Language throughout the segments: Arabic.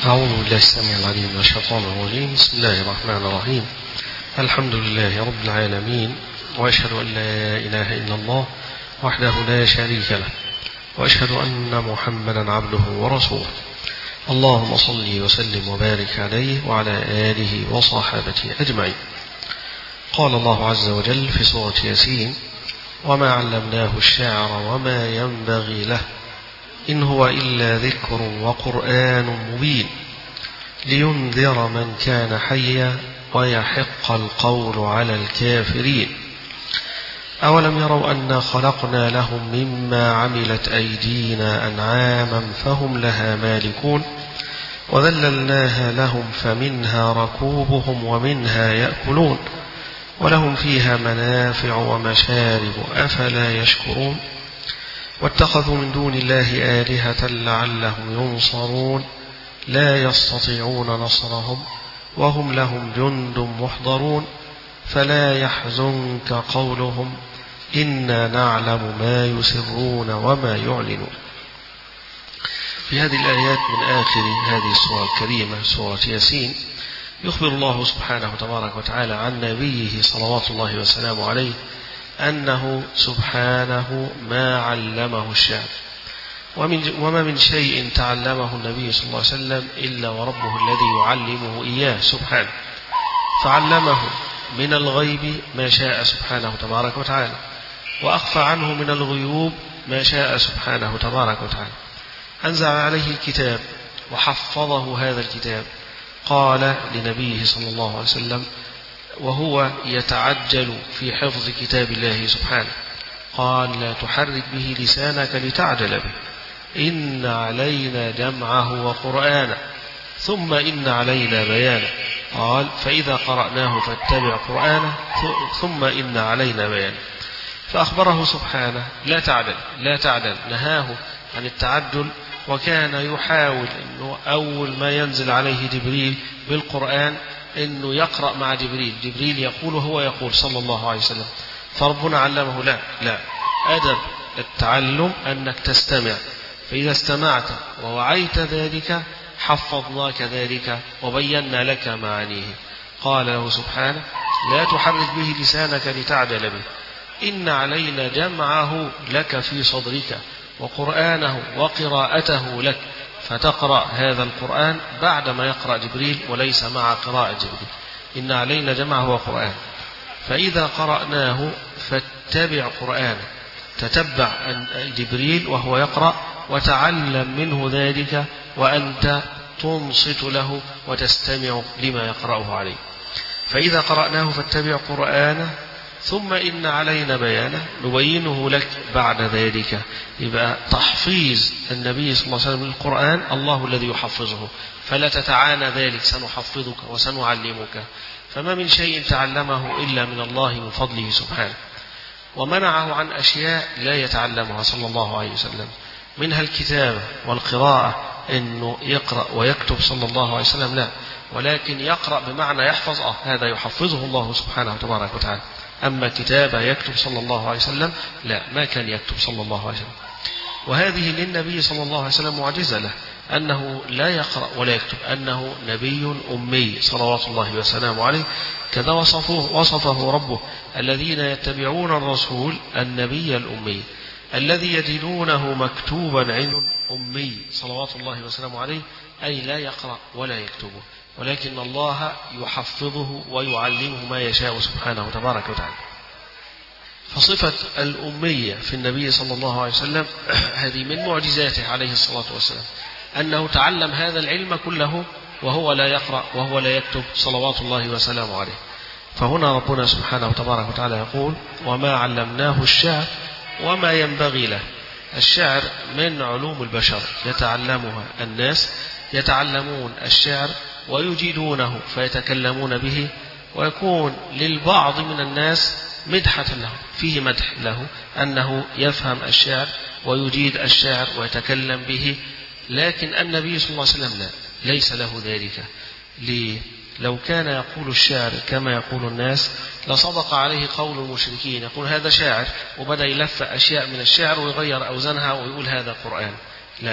أعوذ بالله السميع العليم من الشيطان الرجيم. بسم الله الرحمن الرحيم. الحمد لله رب العالمين، وأشهد أن لا إله إلا الله وحده لا شريك له، وأشهد أن محمدا عبده ورسوله. اللهم صل وسلم وبارك عليه وعلى آله وصحابته أجمعين. قال الله عز وجل في سورة ياسين: وما علمناه الشعر وما ينبغي له إن هو إلا ذكر وقرآن مبين لينذر من كان حيا ويحق القول على الكافرين. أولم يروا أنا خلقنا لهم مما عملت أيدينا أنعاما فهم لها مالكون وذللناها لهم فمنها ركوبهم ومنها يأكلون ولهم فيها منافع ومشارب أفلا يشكرون. واتخذوا من دون الله آلهة لعلهم ينصرون لا يستطيعون نصرهم وهم لهم جند محضرون فلا يحزنك قولهم إنا نعلم ما يسرون وما يعلنون. في هذه الآيات من آخر هذه السورة الكريمة سورة ياسين يخبر الله سبحانه تبارك وتعالى عن نبيه صلوات الله وسلامه عليه أنه سبحانه ما علمه الشعر، وما من شيء تعلمه النبي صلى الله عليه وسلم إلا وربه الذي يعلمه إياه سبحانه، فعلمه من الغيب ما شاء سبحانه تبارك وتعالى، وأخفى عنه من الغيوب ما شاء سبحانه تبارك وتعالى. أنزل عليه الكتاب وحفظه هذا الكتاب. قال لنبيه صلى الله عليه وسلم وهو يتعجل في حفظ كتاب الله سبحانه، قال: لا تحرك به لسانك لتعجل به إن علينا جمعه وقرآنه ثم إن علينا بيانه. قال: فإذا قرأناه فاتبع قرآنه ثم إن علينا بيانه. فأخبره سبحانه لا تعدل، نهاه عن التعدل، وكان يحاول أنه أول ما ينزل عليه جبريل بالقرآن أنه يقرأ مع جبريل يقول هو يقول صلى الله عليه وسلم. فربنا علمه لا أدب التعلم أنك تستمع، فإذا استمعت ووعيت ذلك حفظناك ذلك وبينا لك معانيه. قال له سبحانه: لا تحرك به لسانك لتعجل به إن علينا جمعه لك في صدرك وقرآنه وقراءته لك، فتقرأ هذا القرآن بعدما يقرأ جبريل وليس مع قراءة جبريل. إن علينا جمعه وقرآن، فإذا قرأناه فاتبع قرآنه، تتبع جبريل وهو يقرأ وتعلم منه ذلك وأنت تنصت له وتستمع لما يقرأه عليه. فإذا قرأناه فاتبع قرآنه ثم إن علينا بيانه نبينه لك بعد ذلك. يبقى تحفيظ النبي صلى الله عليه وسلم للقرآن الله الذي يحفظه، فلا تتعانى ذلك، سنحفظك وسنعلمك. فما من شيء تعلمه إلا من الله من فضله سبحانه، ومنعه عن أشياء لا يتعلمها صلى الله عليه وسلم، منها الكتابة والقراءة، إنه يقرأ ويكتب صلى الله عليه وسلم لا، ولكن يقرأ بمعنى يحفظ، هذا يحفظه الله سبحانه تبارك وتعالى. أما كتابة يكتب صلى الله عليه وسلم لا، ما كان يكتب صلى الله عليه وسلم. وهذه للنبي صلى الله عليه وسلم معجزة له، أنه لا يقرأ ولا يكتب، أنه نبي أمي صلوات الله وسلامه عليه. كذا وصفه ربه: الذين يتبعون الرسول النبي الأمي الذي يجدونه مكتوبا عنده أمي صلوات الله وسلامه عليه، أي لا يقرأ ولا يكتبه، ولكن الله يحفظه ويعلمه ما يشاء سبحانه تبارك وتعالى. فصفة الأمية في النبي صلى الله عليه وسلم هذه من معجزاته عليه الصلاة والسلام، أنه تعلم هذا العلم كله وهو لا يقرأ وهو لا يكتب صلوات الله وسلامه عليه. فهنا ربنا سبحانه تبارك وتعالى يقول: وما علمناه الشعر وما ينبغي له. الشعر من علوم البشر يتعلمها الناس، يتعلمون الشعر ويجيدونه فيتكلمون به، ويكون للبعض من الناس مدحة له، فيه مدح له أنه يفهم الشعر ويجيد الشعر ويتكلم به. لكن النبي صلى الله عليه وسلم لا، ليس له ذلك. ليه؟ لو كان يقول الشعر كما يقول الناس لصدق عليه قول المشركين، يقول هذا شاعر، وبدأ يلف أشياء من الشعر ويغير أوزانها ويقول هذا قرآن. لا،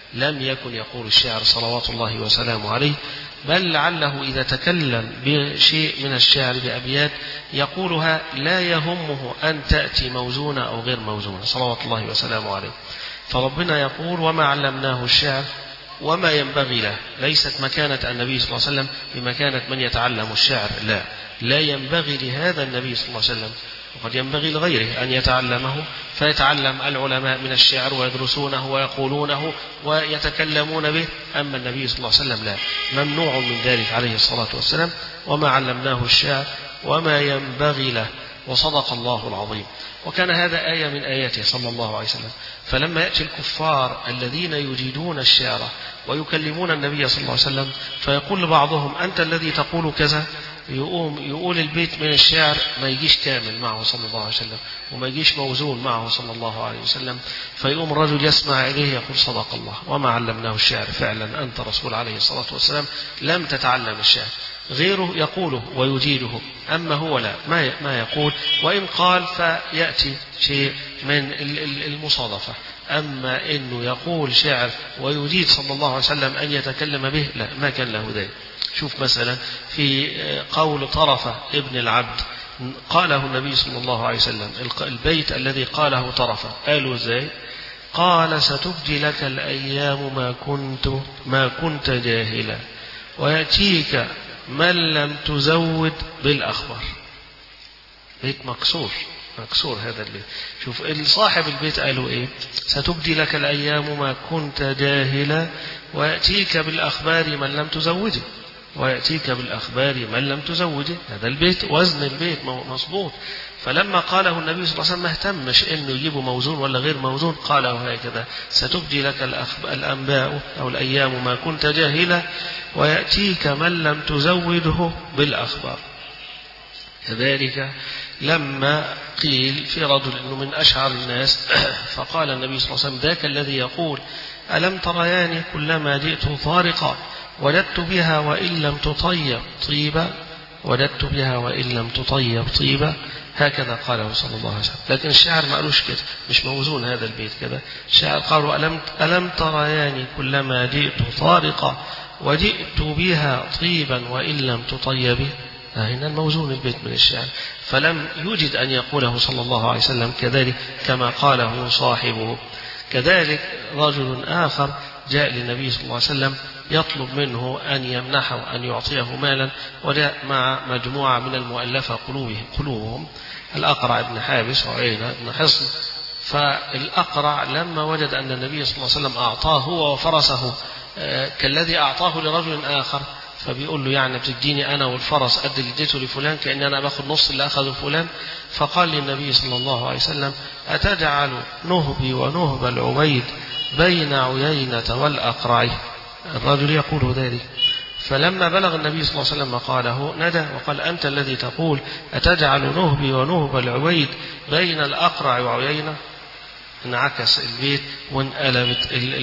لم يكن يقول الشعر صلوات الله وسلامه عليه، بل لعله إذا تكلم بشيء من الشعر بأبيات يقولها لا يهمه أن تأتي موزونة أو غير موزونة صلوات الله وسلامه عليه. فربنا يقول وما علمناه الشعر وما ينبغي له. ليست مكانة النبي صلى الله عليه وسلم بمكانة من يتعلم الشعر، لا ينبغي لهذا النبي صلى الله عليه وسلم، وقد ينبغي لغيره أن يتعلمه، فيتعلم العلماء من الشعر ويدرسونه ويقولونه ويتكلمون به. أما النبي صلى الله عليه وسلم لا، ممنوع من ذلك عليه الصلاة والسلام. وما علمناه الشعر وما ينبغي له، وصدق الله العظيم. وكان هذا آية من آياته صلى الله عليه وسلم. فلما يأتي الكفار الذين يجيدون الشعر ويكلمون النبي صلى الله عليه وسلم فيقول لبعضهم أنت الذي تقول كذا، يقول البيت من الشعر ما يجيش كامل معه صلى الله عليه وسلم، وما يجيش موزون معه صلى الله عليه وسلم. فيقوم الرجل يسمع إليه يقول صدق الله وما علمناه الشعر، فعلا أنت رسول عليه الصلاة والسلام لم تتعلم الشعر، غيره يقوله ويجيده، أما هو لا، ما يقول، وإن قال فيأتي شيء من المصادفة. أما إنه يقول شعر ويجيد صلى الله عليه وسلم أن يتكلم به، لا، ما كان له ذلك. شوف مثلا في قول طرفة ابن العبد قاله النبي صلى الله عليه وسلم، البيت الذي قاله طرفة قالوا ازاي؟ قال ستبدي لك الأيام ما كنت جاهلا ويأتيك من لم تزود بالأخبار. بيت مكسور هذا البيت. شوف صاحب البيت قالوا ايه؟ ستبدي لك الأيام ما كنت جاهلا ويأتيك بالأخبار من لم تزوده، ويأتيك بالأخبار من لم تزوده. هذا البيت وزن البيت مظبوط. فلما قاله النبي صلى الله عليه وسلم ما اهتمش انه يجيبه موزون ولا غير موزون، قاله هكذا ستبدي لك الأنباء أو الأيام ما كنت جاهلا ويأتيك من لم تزوده بالأخبار. كذلك لما قيل في رجل انه من أشعر الناس فقال النبي صلى الله عليه وسلم ذاك الذي يقول ألم ترياني كلما جئت طارقا وددت بها وإن لم تطيب طيبا، وددت بها وإن لم تطيب طيبا، هكذا قاله صلى الله عليه وسلم. لكن الشعر ما قالوش كده، مش موزون هذا البيت كذا. الشعر قالوا ألم ترياني كلما جئت طارقا وجئت بها طيبا وإن لم تطيب. هنا الموزون البيت من الشعر. فلم يجد أن يقوله صلى الله عليه وسلم كذلك كما قاله صاحبه. كذلك رجل آخر جاء للنبي صلى الله عليه وسلم يطلب منه أن يمنحه أن يعطيه مالا، وجاء مع مجموعة من المؤلفة قلوبهم الأقرع بن حابس وعيينة بن حصن. فالأقرع لما وجد أن النبي صلى الله عليه وسلم أعطاه هو وفرسه كالذي أعطاه لرجل آخر، فبيقول له يعني بتديني أنا والفرس قد اللي اديته لفلان، كأن أنا باخد نص اللي أخذه فلان. فقال للنبي صلى الله عليه وسلم أتجعل نهبي ونهب العبيد بين عيينة والأقرع؟ الرجل يقول ذلك. فلما بلغ النبي صلى الله عليه وسلم قاله ندى وقال أنت الذي تقول أتجعل نهبي ونهب العبيد بين الأقرع وعيينة؟ انعكس البيت وانقلبت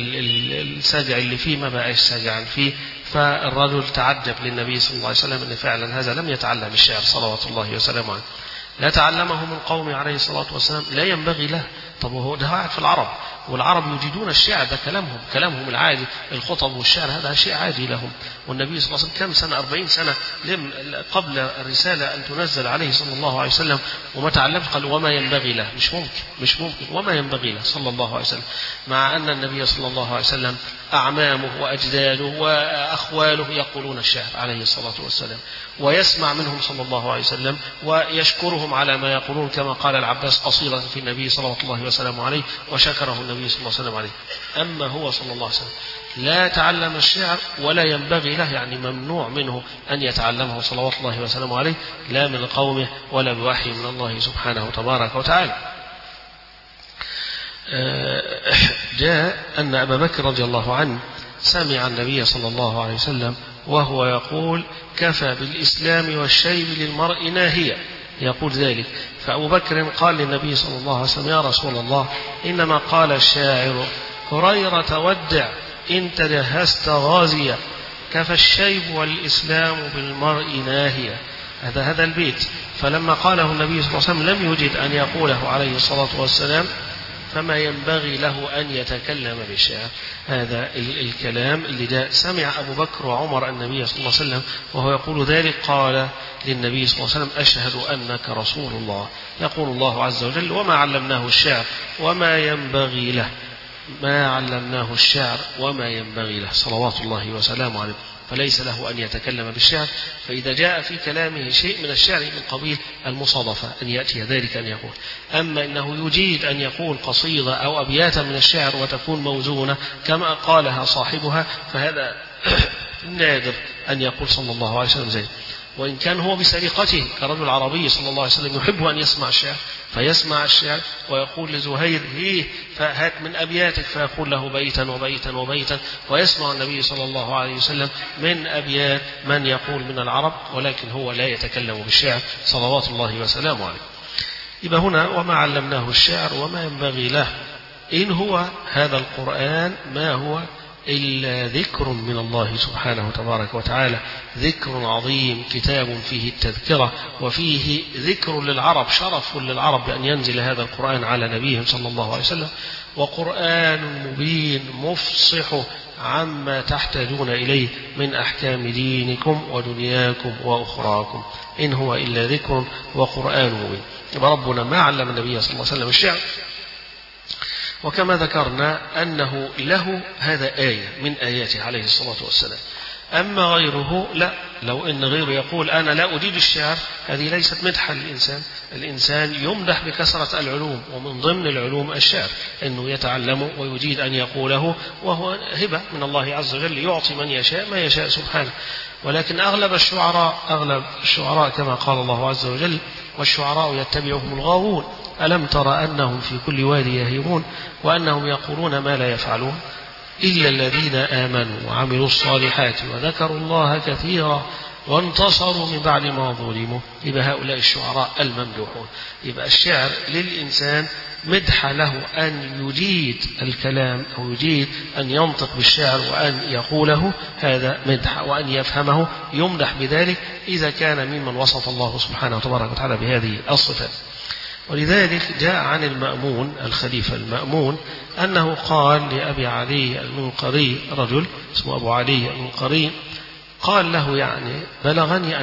السجع اللي فيه ما بقاش سجعا فيه. فالرجل تعجب للنبي صلى الله عليه وسلم أن فعلا هذا لم يتعلم الشعر صلوات الله وسلامه عليه، لا تعلمه من قومه عليه الصلاة والسلام، لا ينبغي له. طب هو ده قاعد في العرب، والعرب يجيدون الشعر، ده كلامهم العادي، الخطب والشعر هذا شيء عادي لهم. والنبي صلى الله عليه وسلم كم سنة؟ 40 سنة قبل الرسالة أن تنزل عليه صلى الله عليه وسلم وما تعلمش. قال وما ينبغي له، مش ممكن وما ينبغي له صلى الله عليه وسلم، مع أن النبي صلى الله عليه وسلم أعمامه وأجداده وأخواله يقولون الشعر عليه الصلاة والسلام، ويسمع منهم صلى الله عليه وسلم ويشكرهم على ما يقولون، كما قال العباس قصيدة في النبي صلى الله وسلم عليه وشكره النبي صلى الله عليه وسلم عليه. أما هو صلى الله عليه وسلم لا تعلم الشعر ولا ينبغي له، يعني ممنوع منه أن يتعلمه صلوات الله وسلامه عليه، لا من قومه ولا بوحي من الله سبحانه تبارك وتعالى. جاء أن أبا بكر رضي الله عنه سمع النبي صلى الله عليه وسلم وهو يقول كفى بالإسلام والشيب للمرء ناهية، يقول ذلك. فأبو بكر قال للنبي صلى الله عليه وسلم يا رسول الله إنما قال الشاعر هريرة ودع إن تجهزت غازيا، كفى الشيب والإسلام بالمرء ناهية. هذا البيت. فلما قاله النبي صلى الله عليه وسلم لم يجد أن يقوله عليه الصلاة والسلام، فما ينبغي له أن يتكلم بالشعر. هذا الكلام اللي جاء سمع أبو بكر وعمر النبي صلى الله عليه وسلم وهو يقول ذلك، قال للنبي صلى الله عليه وسلم: أشهد أنك رسول الله. يقول الله عز وجل: وما علمناه الشعر وما ينبغي له. ما علمناه الشعر وما ينبغي له، صلوات الله وسلامه عليه. فليس له أن يتكلم بالشعر. فإذا جاء في كلامه شيء من الشعر من قبيل المصادفة أن يأتي ذلك أن يقول. أما إنه يجيد أن يقول قصيدة أو أبياتا من الشعر وتكون موزونة كما قالها صاحبها، فهذا نادر أن يقول صلى الله عليه وسلم ذلك. وإن كان هو بسرقته كرجل عربي صلى الله عليه وسلم يحب أن يسمع الشعر، فيسمع الشعر ويقول لزهير: فهات من أبياتك، فيقول له بيتا وبيتا وبيتا، ويسمع النبي صلى الله عليه وسلم من أبيات من يقول من العرب، ولكن هو لا يتكلم بالشعر صلوات الله وسلامه عليه. يبقى هنا وما علمناه الشعر وما ينبغي له. إن هو هذا القرآن ما هو إلا ذكر من الله سبحانه تبارك وتعالى، ذكر عظيم، كتاب فيه التذكرة وفيه ذكر للعرب، شرف للعرب بأن ينزل هذا القرآن على نبيهم صلى الله عليه وسلم، وقرآن مبين مفصح عما تحتاجون إليه من أحكام دينكم ودنياكم وأخراكم. إن هو إلا ذكر وقرآن مبين. يبقى ربنا ما علم النبي صلى الله عليه وسلم الشعر، وكما ذكرنا أنه له هذا آية من آياته عليه الصلاة والسلام. أما غيره لا، لو أن غيره يقول أنا لا أجيد الشعر، هذه ليست مدحا للإنسان. الإنسان يمدح بكثرة العلوم، ومن ضمن العلوم الشعر، أنه يتعلم ويجيد أن يقوله، وهو هبة من الله عز وجل يعطي من يشاء ما يشاء سبحانه. ولكن أغلب الشعراء كما قال الله عز وجل: والشعراء يتبعهم الغاوون ألم تر أنهم في كل وادي يهيمون وأنهم يقولون ما لا يفعلون إلا الذين آمنوا وعملوا الصالحات وذكروا الله كثيرا وانتصروا من بعد ما ظلموا. يبقى هؤلاء الشعراء الممدوحون. يبقى الشعر للإنسان مدح له أن يجيد الكلام أو يجيد أن ينطق بالشعر وأن يقوله، هذا مدح، وأن يفهمه يمدح بذلك إذا كان ممن وصف الله سبحانه وتبارك وتعالى بهذه الصفات. ولذلك جاء عن المأمون الخليفة المأمون أنه قال لأبي علي المنقري، رجل اسمه أبو علي المنقري، قال له: يعني بلغني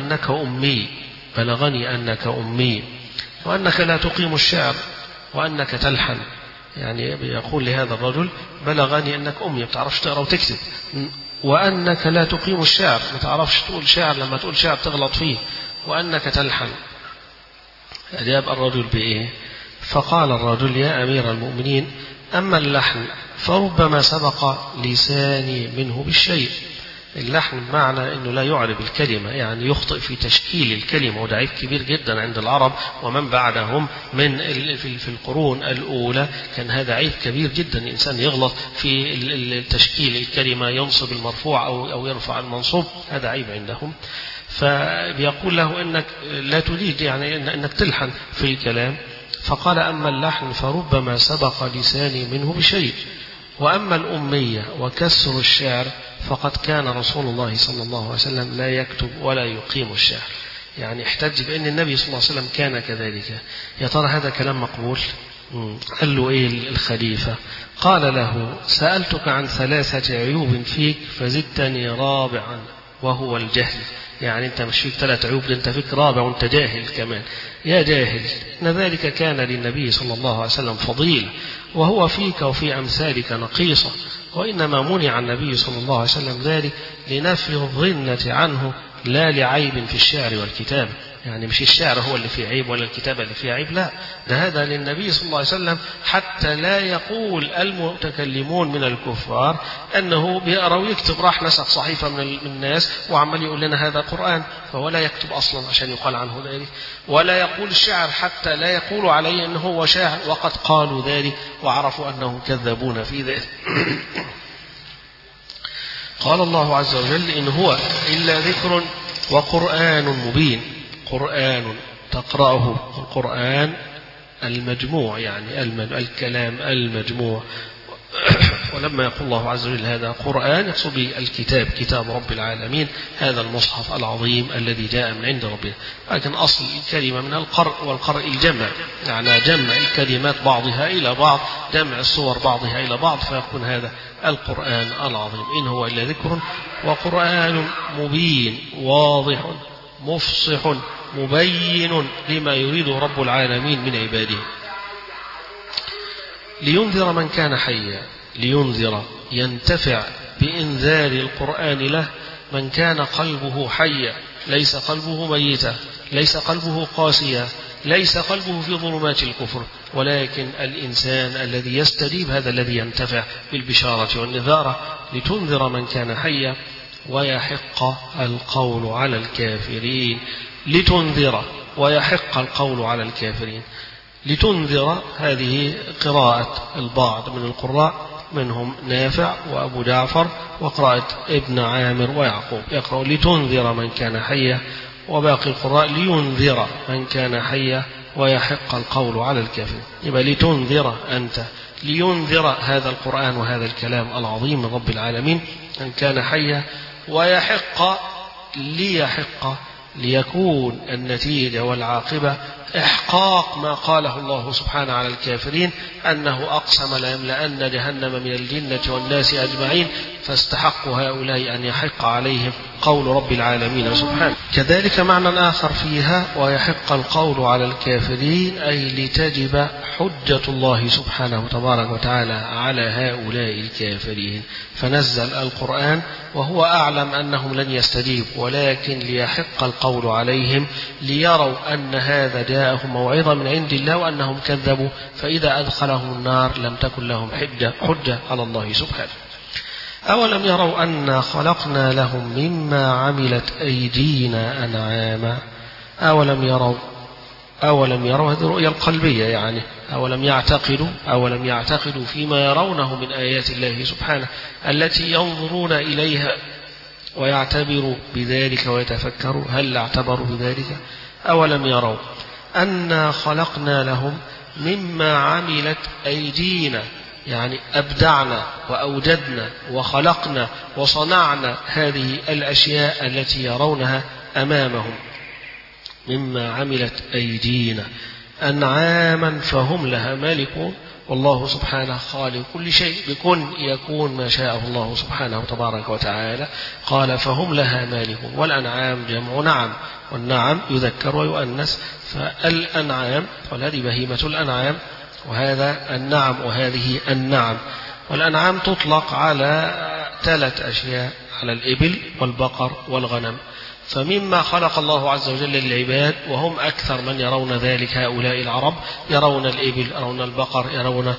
أنك أمي وأنك لا تقيم الشعر وأنك تلحن. يعني يقول لهذا الرجل: بلغني أنك أمي، ما تعرفش تقرأ وتكتب، وأنك لا تقيم الشعر، ما تعرفش تقول شعر، لما تقول شعر تغلط فيه، وأنك تلحن. أجاب الرجل بإيه؟ فقال الرجل: يا أمير المؤمنين، أما اللحن فربما سبق لساني منه بالشيء. اللحن معنى أنه لا يعرب الكلمة، يعني يخطئ في تشكيل الكلمة، وده عيب كبير جدا عند العرب ومن بعدهم من في القرون الأولى. كان هذا عيب كبير جدا، الإنسان يغلط في تشكيل الكلمة، ينصب المرفوع أو يرفع المنصوب، هذا عيب عندهم. فبيقول له: إنك لا تريد يعني إنك تلحن في الكلام. فقال: أما اللحن فربما سبق لساني منه بشيء، وأما الأمية وكسر الشعر فقد كان رسول الله صلى الله عليه وسلم لا يكتب ولا يقيم الشعر. يعني احتج بأن النبي صلى الله عليه وسلم كان كذلك. يا ترى هذا كلام مقبول؟ قال له إيه الخليفة؟ قال له: سألتك عن 3 عيوب فيك فزدتني رابعا وهو الجهل. يعني أنت مش فيك 3 عيوب، أنت فيك رابع وأنت جاهل كمان. يا جاهل، إن ذلك كان للنبي صلى الله عليه وسلم فضيل، وهو فيك وفي أمثالك نقيصة، وإنما منع النبي صلى الله عليه وسلم ذلك لنفي الظنة عنه لا لعيب في الشعر والكتاب. يعني مش الشعر هو اللي فيه عيب ولا الكتابة اللي فيه عيب، لا، ده هذا للنبي صلى الله عليه وسلم حتى لا يقول المتكلمون من الكفار أنه بيقرأ ويكتب، راح نسخ صحيفة من الناس وعمل يقول لنا هذا قرآن، فهو لا يكتب أصلا عشان يقال عنه ذلك. ولا يقول الشعر حتى لا يقول عليه أنه هو شاعر، وقد قالوا ذلك وعرفوا أنهم كذبون في ذلك. قال الله عز وجل: إن هو إلا ذكر وقرآن مبين. قرآن تقرأه، القرآن المجموع، يعني الكلام المجموع، ولما يقول الله عز وجل هذا قرآن يقصد به الكتاب، كتاب رب العالمين، هذا المصحف العظيم الذي جاء من عند ربنا. لكن أصل الكلمة من القرء، والقرء الجمع، يعني جمع الكلمات بعضها إلى بعض، جمع الصور بعضها إلى بعض، فيكون هذا القرآن العظيم. إن هو إلا ذكر وقرآن مبين واضح مفصح مبين لما يريد رب العالمين من عباده، لينذر من كان حيا، لينذر ينتفع بإنذار القرآن له من كان قلبه حيا، ليس قلبه ميتا، ليس قلبه قاسيا، ليس قلبه في ظلمات الكفر، ولكن الإنسان الذي يستجيب هذا الذي ينتفع بالبشارة والنذارة. لتنذر من كان حيا ويحق القول على الكافرين، لتنذر ويحق القول على الكافرين. لتنذر هذه قراءة البعض من القراء، منهم نافع وأبو جعفر، وقراءة ابن عامر ويعقوب يقرأ لتنذر من كان حيا، وباقي القراء لينذر من كان حيا ويحق القول على الكافرين. يبقى لتنذر أنت، لينذر هذا القرآن وهذا الكلام العظيم من رب العالمين من كان حيا، ويحق ليحق ليكون النتيجة والعاقبة إحقاق ما قاله الله سبحانه على الكافرين أنه أقسم ليملأن جهنم من الجنة والناس أجمعين، فاستحقوا هؤلاء أن يحق عليهم قول رب العالمين سبحانه. كذلك معنى آخر فيها ويحق القول على الكافرين، أي لتجب حجة الله سبحانه تبارك وتعالى على هؤلاء الكافرين، فنزل القرآن وهو أعلم أنهم لن يستجيبوا، ولكن ليحق القول عليهم ليروا أن هذا جاءهم موعظة من عند الله وأنهم كذبوا، فإذا أدخلهم النار لم تكن لهم حجة على الله سبحانه. أولم يروا أنا خلقنا لهم مما عملت أيدينا أنعاما. أولم يروا هذه الرؤية القلبية، يعني أولم يعتقدوا فيما يرونه من آيات الله سبحانه التي ينظرون إليها ويعتبروا بذلك ويتفكروا. هل اعتبروا بذلك؟ أولم يروا أنا خلقنا لهم مما عملت أيدينا، يعني أبدعنا وأوجدنا وخلقنا وصنعنا هذه الأشياء التي يرونها أمامهم، مما عملت أيدينا أنعاما فهم لها مالكون. والله سبحانه خالق كل شيء، بكن يكون ما شاء الله سبحانه تبارك وتعالى. قال فهم لها مالكون، والأنعام جمع نعم، والنعم يذكر ويؤنث، فالأنعام وهذه بهيمة الأنعام، وهذا النعم وهذه النعم. والأنعام تطلق على 3 أشياء، على الإبل والبقر والغنم. فمما خلق الله عز وجل للعباد، وهم أكثر من يرون ذلك، هؤلاء العرب يرون الإبل، يرون البقر، يرون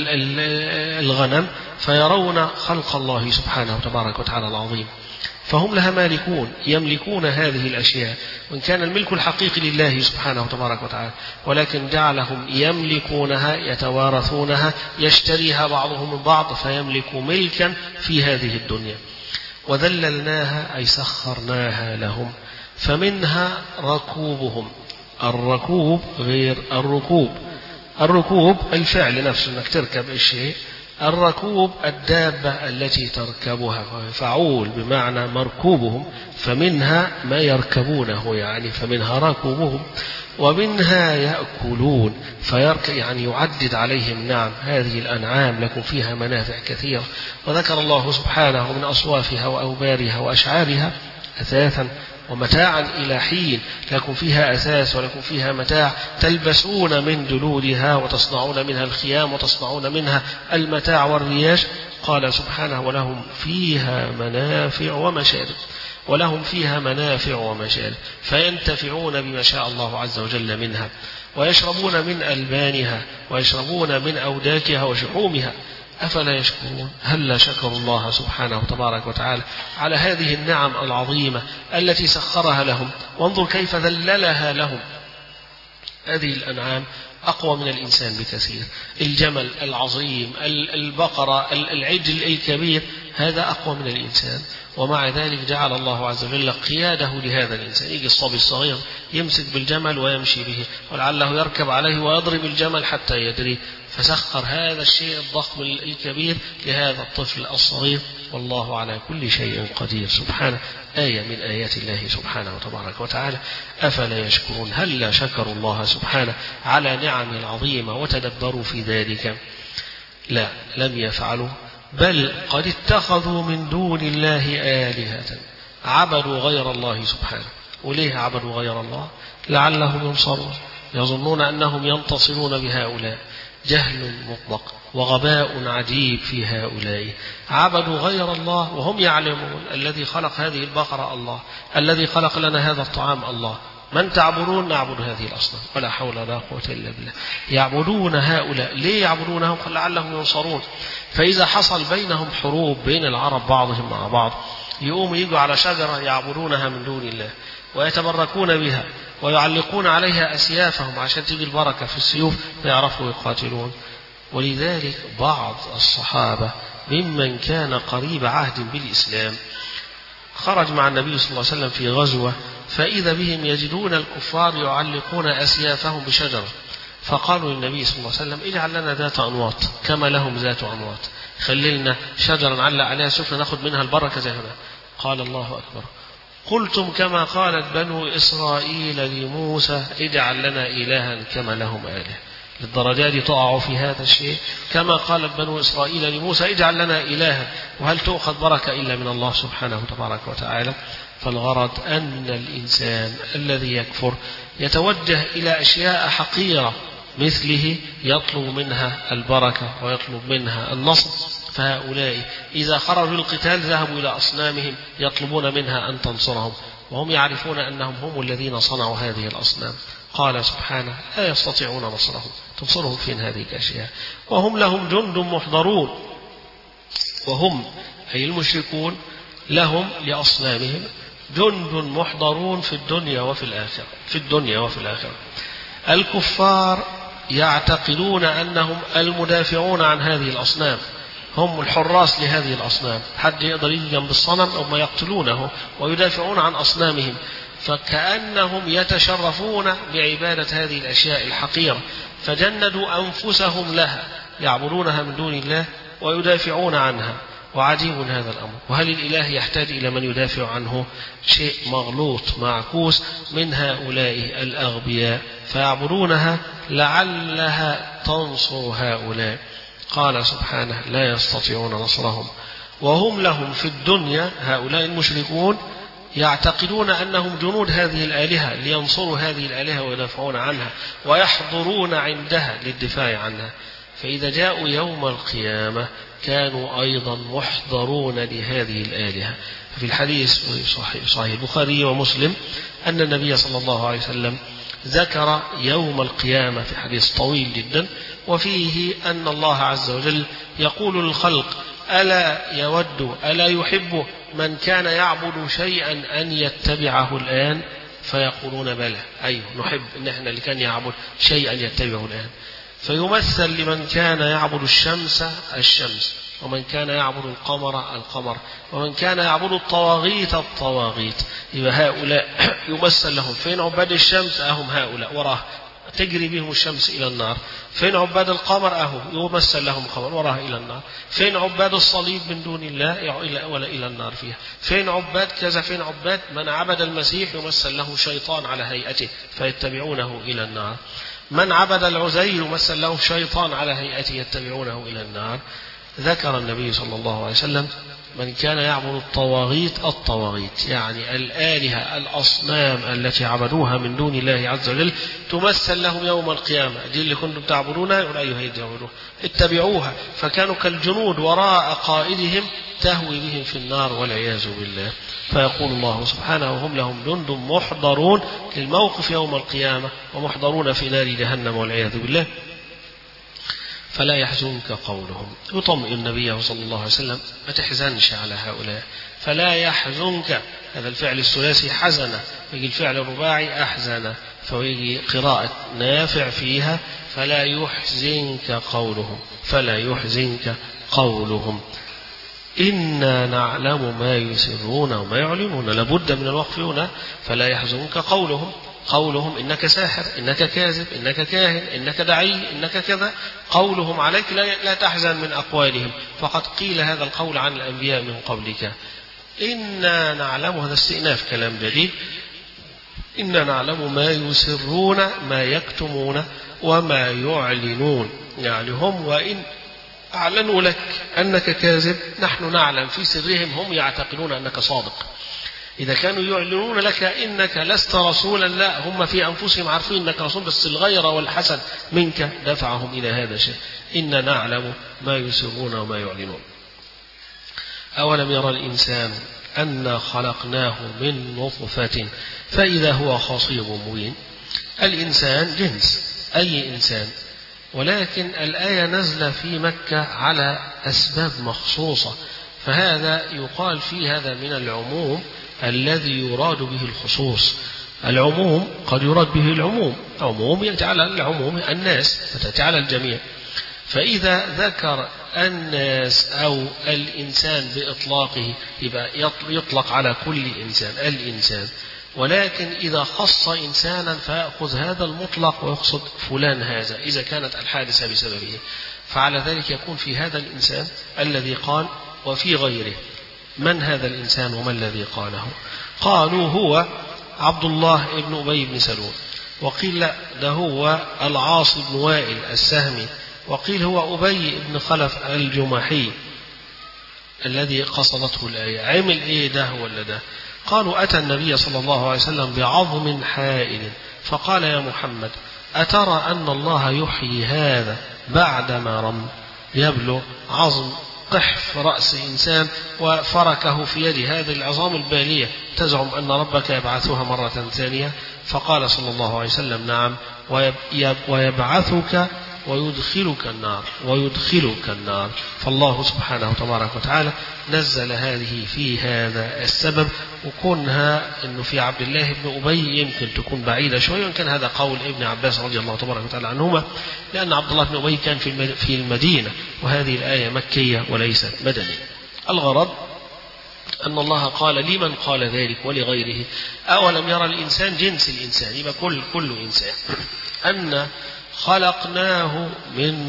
الغنم، فيرون خلق الله سبحانه تبارك وتعالى العظيم، فهم لها مالكون، يملكون هذه الأشياء، وإن كان الملك الحقيقي لله سبحانه تبارك وتعالى، ولكن جعلهم يملكونها، يتوارثونها، يشتريها بعضهم من بعض، فيملكوا ملكا في هذه الدنيا. وذللناها أي سخرناها لهم، فمنها ركوبهم. الركوب غير الركوب، الركوب الفعل نفسه أنك تركب الشيء، الركوب الدابة التي تركبها، فعول بمعنى مركوبهم، فمنها ما يركبونه، يعني فمنها ركوبهم. ومنها يأكلون، يعني يعدد عليهم نعم هذه الأنعام لكم فيها منافع كثيرة. وذكر الله سبحانه من أصوافها وأوبارها وأشعارها أثاثا ومتاعا إلى حين، لكم فيها أثاث ولكم فيها متاع، تلبسون من جلودها وتصنعون منها الخيام وتصنعون منها المتاع والرياش. قال سبحانه ولهم فيها منافع ومشارب، ولهم فيها منافع ومشارب، فينتفعون بما شاء الله عز وجل منها، ويشربون من ألبانها، ويشربون من أوداكها وشحومها، أفلا يشكرون. هل شكروا الله سبحانه تبارك وتعالى على هذه النعم العظيمة التي سخرها لهم؟ وانظر كيف ذللها لهم، هذه الأنعام أقوى من الإنسان بكثير. الجمل العظيم، البقرة، العجل الكبير، هذا أقوى من الإنسان، ومع ذلك جعل الله عز وجل قياده لهذا الإنسان. يجي الصبي الصغير يمسك بالجمل ويمشي به، ولعله يركب عليه ويضرب الجمل حتى يدري، فسخر هذا الشيء الضخم الكبير لهذا الطفل الصغير، والله على كل شيء قدير سبحانه. آية من آيات الله سبحانه وتبارك وتعالى. أفلا يشكرون؟ هل شكروا الله سبحانه على نعمه العظيمة وتدبروا في ذلك؟ لا، لم يفعلوا، بل قد اتخذوا من دون الله آلهة، عبدوا غير الله سبحانه. وليه عبدوا غير الله؟ لعلهم ينصرون، يظنون أنهم ينتصرون بهؤلاء. جهل مطلق وغباء عجيب في هؤلاء. عبدوا غير الله وهم يعلمون الذي خلق هذه البقرة الله، الذي خلق لنا هذا الطعام الله. من تعبدون؟ نعبد هذه الأصنام، ولا حول ولا قوة إلا بالله. يعبدون هؤلاء، ليه يعبدونهم؟ لعلهم ينصرون. فإذا حصل بينهم حروب بين العرب بعضهم مع بعض، يقوموا يجوا على شجرة يعبدونها من دون الله ويتبركون بها ويعلقون عليها أسيافهم عشان تيجي البركة في السيوف فيعرفوا يقاتلون. ولذلك بعض الصحابة ممن كان قريب عهد بالإسلام خرج مع النبي صلى الله عليه وسلم في غزوة، فإذا بهم يجدون الكفار يعلقون أسيافهم بشجرة، فقالوا للنبي صلى الله عليه وسلم: اجعل لنا ذات أنواط كما لهم ذات أنواط، خللنا شجرة نعلق عليها سفلى ناخذ منها البركة زي هنا. قال: الله أكبر، قلتم كما قالت بنو إسرائيل لموسى: اجعل لنا إلها كما لهم آله. للدرجة دي تقعوا في هذا الشيء؟ كما قالت بنو إسرائيل لموسى: اجعل لنا إلها. وهل تؤخذ بركة إلا من الله سبحانه وتبارك وتعالى؟ فالغرض أن الإنسان الذي يكفر يتوجه إلى أشياء حقيرة مثله، يطلب منها البركة ويطلب منها النصر. فهؤلاء إذا خرجوا للقتال ذهبوا إلى أصنامهم يطلبون منها أن تنصرهم، وهم يعرفون أنهم هم الذين صنعوا هذه الأصنام. قال سبحانه: لا يستطيعون نصرهم. تنصرهم فين هذه الأشياء؟ وهم لهم جند محضرون. وهم أي المشركون لهم لأصنامهم جند محضرون في الدنيا وفي الآخرة. في الدنيا وفي الآخرة. الكفار يعتقدون أنهم المدافعون عن هذه الأصنام، هم الحراس لهذه الأصنام، حد يقدر يجي جنب الصنم أو ما يقتلونه ويدافعون عن أصنامهم، فكأنهم يتشرفون بعبادة هذه الأشياء الحقيرة، فجندوا أنفسهم لها، يعبدونها من دون الله ويدافعون عنها. وعجيب هذا الأمر. وهل الإله يحتاج إلى من يدافع عنه؟ شيء مغلوط معكوس من هؤلاء الأغبياء، فيعبدونها لعلها تنصر هؤلاء. قال سبحانه: لا يستطيعون نصرهم وهم لهم في الدنيا. هؤلاء المشركون يعتقدون أنهم جنود هذه الآلهة لينصروا هذه الآلهة ويدافعون عنها ويحضرون عندها للدفاع عنها، فإذا جاءوا يوم القيامة كانوا أيضا محضرون لهذه الآلهة. في الحديث صحيح البخاري ومسلم أن النبي صلى الله عليه وسلم ذكر يوم القيامة في حديث طويل جدا، وفيه أن الله عز وجل يقول للخلق: ألا يود ألا يحب من كان يعبد شيئا أن يتبعه الآن؟ فيقولون: بلى، أيوه نحب إن احنا اللي كان يعبد شيئا يتبعه الآن. فيمثل لمن كان يعبد الشمس الشمس، ومن كان يعبد القمر القمر، ومن كان يعبد الطواغيت الطواغيت. يبقى هؤلاء يمثل لهم. فين عباد الشمس؟ أهم هؤلاء وراه تجري بهم الشمس إلى النار. فين عباد القمر؟ أهو يمثل لهم قمر وراه إلى النار. فين عباد الصليب من دون الله؟ ولا إلى النار فيها. فين عباد كذا؟ فين عباد من عبد المسيح؟ يمثل له شيطان على هيئته فيتبعونه إلى النار. من عبد العزير يمثل له شيطان على هيئته يتبعونه إلى النار. ذكر النبي صلى الله عليه وسلم: من كان يعبد الطواغيت الطواغيت، يعني الآلهة الأصنام التي عبدوها من دون الله عز وجل، تمثل لهم يوم القيامة. دي اللي كنتم تعبدونها، يقول: أيها يتبعوها، اتبعوها. فكانوا كالجنود وراء قائدهم تهوي بهم في النار والعياذ بالله. فيقول الله سبحانه: وهم لهم جند محضرون للموقف يوم القيامة، ومحضرون في نار جهنم والعياذ بالله. فلا يحزنك قولهم. يطمئن النبي صلى الله عليه وسلم: ما تحزنش على هؤلاء. فلا يحزنك، هذا الفعل الثلاثي حزن، يجي الفعل الرباعي أحزن. فيجي قراءة نافع فيها فلا يحزنك قولهم إنا نعلم ما يسرون وما يعلنون. لابد من الوقف هنا. فلا يحزنك قولهم إنك ساحر، إنك كاذب، إنك كاهن، إنك دعي، إنك كذا. قولهم عليك لا تحزن من أقوالهم، فقد قيل هذا القول عن الأنبياء من قبلك. إنا نعلم، هذا استئناف كلام جديد. إنا نعلم ما يسرون، ما يكتمون، وما يعلنون. يعني هم وإن أعلنوا لك أنك كاذب نحن نعلم في سرهم هم يعتقدون أنك صادق. إذا كانوا يعلنون لك إنك لست رسولا، لا، هم في أنفسهم عارفين أنك رسول، بس الغيرة والحسد منك دفعهم إلى هذا الشيء. إنا نعلم ما يسرون وما يعلنون. أولم يرى الإنسان أنا خلقناه من نطفة فإذا هو خصيم مبين. الإنسان جنس، أي إنسان، ولكن الآية نزل في مكة على أسباب مخصوصة، فهذا يقال فيه هذا من العموم الذي يراد به الخصوص. العموم قد يراد به عموم يجعل العموم الناس فتجعل الجميع. فإذا ذكر الناس أو الإنسان بإطلاقه يبقى يطلق على كل إنسان الإنسان، ولكن إذا خص إنسانا فيأخذ هذا المطلق ويقصد فلان هذا إذا كانت الحادثة بسببه. فعلى ذلك يكون في هذا الإنسان الذي قال وفي غيره. من هذا الإنسان وما الذي قاله؟ قالوا هو عبد الله بن أبي بن سلول، وقيل لا ده هو العاص بن وائل السهمي، وقيل هو أبي بن خلف الجمحي الذي قصدته الآية. عمل إيه ده ولا ده؟ قالوا أتى النبي صلى الله عليه وسلم بعظم حائل فقال يا محمد أترى أن الله يحيي هذا بعدما رم؟ يبلغ عظم قحف رأس إنسان وفركه في يد هذه العظام البالية، تزعم أن ربك يبعثها مرة ثانية؟ فقال صلى الله عليه وسلم نعم، ويبعثك ويدخلك النار. فالله سبحانه تبارك وتعالى نزل هذه في هذا السبب. وكونها أنه في عبد الله بن أبي يمكن تكون بعيدة شوية، وإن كان هذا قول ابن عباس رضي الله تبارك وتعالى عنهما، لأن عبد الله بن أبي كان في المدينة، وهذه الآية مكية وليست مدنية. الغرض أن الله قال لمن قال ذلك ولغيره. أولم يرى الإنسان جنس الإنسان، يبقى كل إنسان، أن خلقناه من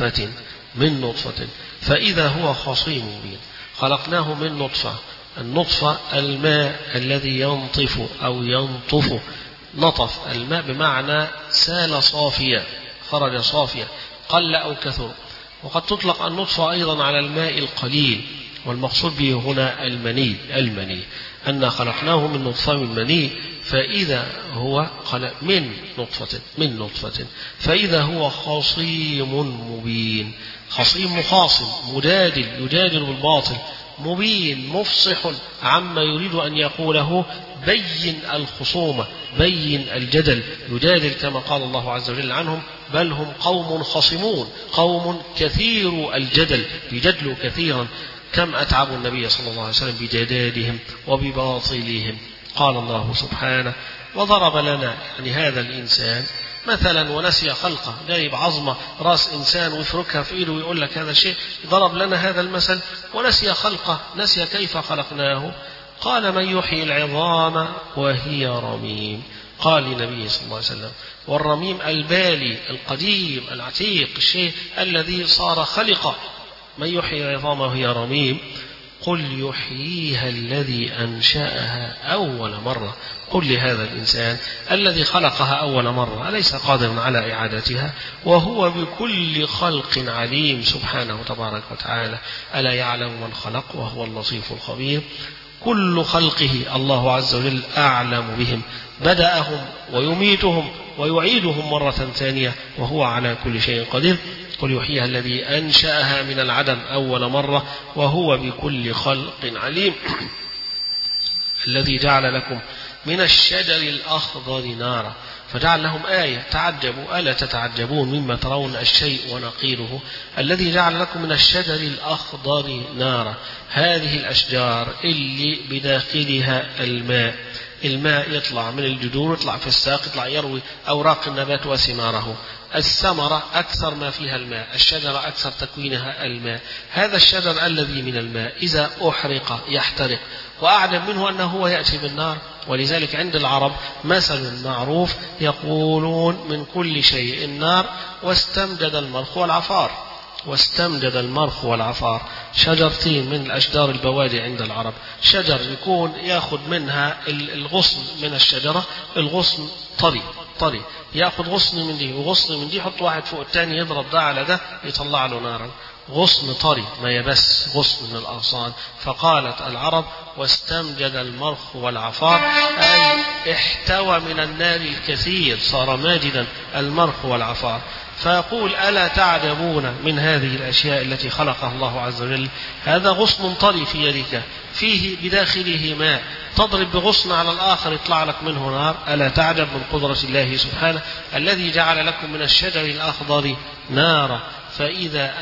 نطفة فإذا هو خصيم مبين. خلقناه من نطفة. النطفة الماء الذي ينطف أو ينطف. نطف الماء بمعنى سال صافيا، خرج صافيا، قل أو كثر. وقد تطلق النطفة أيضا على الماء القليل، والمقصود به هنا المني. أن خلقناه من نطفة من مني فإذا هو من نطفة فإذا هو خصيم مبين. خصيم مخاصم، يجادل بالباطل، مبين مفصح عما يريد أن يقوله، بين الخصومة، بين الجدل، يجادل كما قال الله عز وجل عنهم بل هم قوم خصمون، قوم كثير الجدل، يجدلوا كثيرا. كم أتعبوا النبي صلى الله عليه وسلم بجدالهم وبباطلهم. قال الله سبحانه وضرب لنا يعني هذا الإنسان مثلا ونسي خلقه، جايب عظمة رأس إنسان ويفركها في إيده ويقول لك هذا شيء. ضرب لنا هذا المثل ونسي خلقه، نسي كيف خلقناه. قال من يحيي العظام وهي رميم. قال للنبي صلى الله عليه وسلم والرميم البالي القديم العتيق، الشيء الذي صار خلق. من يحيي العظام وهي رميم قل يحييها الذي أنشأها أول مرة. قل لهذا الإنسان الذي خلقها أول مرة أليس قادرا على إعادتها؟ وهو بكل خلق عليم سبحانه تبارك وتعالى. ألا يعلم من خلق وهو اللطيف الخبير. كل خلقه الله عز وجل أعلم بهم، بدأهم ويميتهم ويعيدهم مرة ثانية وهو على كل شيء قدير. قل يحييها الذي أنشأها من العدم أول مرة وهو بكل خلق عليم. الذي جعل لكم من الشجر الأخضر نارا فجعل لهم آية. تعجبوا ألا تتعجبون مما ترون الشيء ونقيره. الذي جعل لكم من الشجر الأخضر نارا، هذه الأشجار اللي بداخلها الماء الماء يطلع من الجذور، يطلع في الساق، يطلع يروي أوراق النبات وثماره. الثمرة أكثر ما فيها الماء، الشجرة أكثر تكوينها الماء. هذا الشجر الذي من الماء إذا أحرق يحترق، وأعلم منه أنه هو يأتي بالنار. ولذلك عند العرب مثل معروف يقولون من كل شيء النار واستمجد المرخ والعفار. واستمجد المرخ والعفار شجرتين من الأشجار البوادي عند العرب، شجر يكون يأخذ منها الغصن من الشجرة، الغصن طري يأخذ غصن من دي وغصن من دي، يحط واحد فوق الثاني يضرب ده على ده يطلع له نارا، غصن طري ما يبس غصن من الأغصان. فقالت العرب واستمجد المرخ والعفار، أي احتوى من النار الكثير، صار ماجدا المرخ والعفار. فيقول ألا تعجبون من هذه الأشياء التي خلقها الله عز وجل؟ هذا غصن طري في يدك فيه بداخله ماء، تضرب بغصن على الآخر يطلع لك منه نار. ألا تعجب من قدرة الله سبحانه الذي جعل لكم من الشجر الأخضر نارا فإذا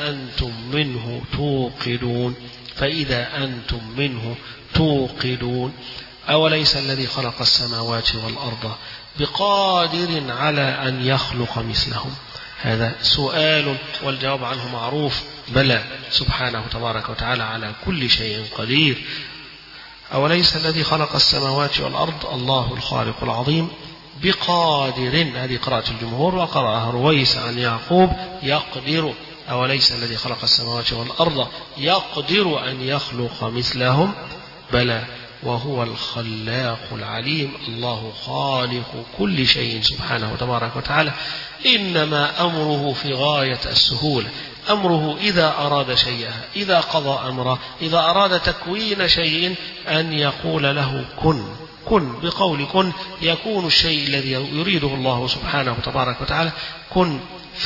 أنتم منه توقدون أوليس الذي خلق السماوات والأرض بقادر على أن يخلق مثلهم؟ هذا سؤال والجواب عنه معروف، بلى سبحانه تبارك وتعالى على كل شيء قدير. أوليس الذي خلق السماوات والأرض الله الخالق العظيم بقادر، هذه قراءة الجمهور، وقرأها رويس عن يعقوب يقدر. أوليس الذي خلق السماوات والأرض يقدر أن يخلق مثلهم؟ بلى وهو الخلاق العليم. الله خالق كل شيء سبحانه تبارك وتعالى، إنما أمره في غاية السهولة. أمره إذا أراد شيئا، إذا قضى أمره، إذا أراد تكوين شيء أن يقول له كن بقول كن يكون الشيء الذي يريده الله سبحانه تبارك وتعالى، كن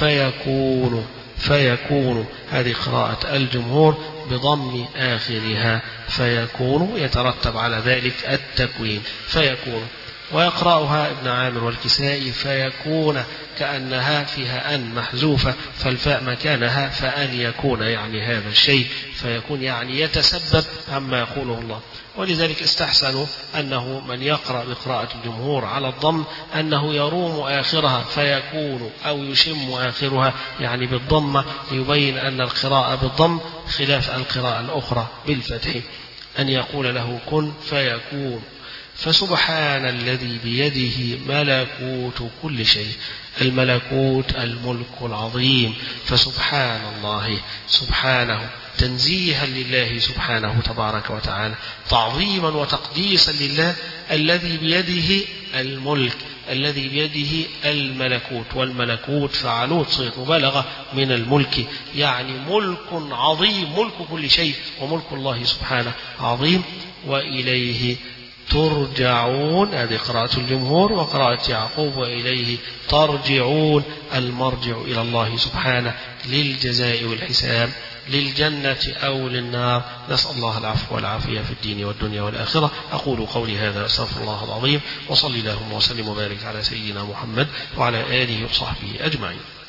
فيكون. هذه قراءة الجمهور بضم آخرها، فيكون يترتب على ذلك التكوين فيكون. ويقرأها ابن عامر والكسائي فيكون كأنها فيها أن محذوفة، فالفاء مكانها فأن يكون، يعني هذا الشيء فيكون يعني يتسبب عما يقوله الله. ولذلك استحسنوا أنه من يقرأ بقراءة الجمهور على الضم أنه يروم آخرها فيكون، أو يشم آخرها يعني بالضمة، ليبين أن القراءة بالضم خلاف القراءة الأخرى بالفتح، أن يقول له كن فيكون. فسبحان الذي بيده ملكوت كل شيء، الملكوت الملك العظيم. فسبحان الله سبحانه تنزيها لله سبحانه تبارك وتعالى، تعظيما وتقديسا لله الذي بيده الملك، الذي بيده الملكوت. والملكوت فعلوت صيغة مبالغة من الملك، يعني ملك عظيم، ملك كل شيء، وملك الله سبحانه عظيم. وإليه ترجعون، هذه قراءة الجمهور، وقراءة يعقوب وإليه ترجعون، المرجع إلى الله سبحانه للجزاء والحساب، للجنة أو للنار. نسأل الله العفو والعافية في الدين والدنيا والآخرة. أقول قولي هذا، أستغفر الله العظيم، وصلي اللهم وسلم وبارك على سيدنا محمد وعلى آله وصحبه أجمعين.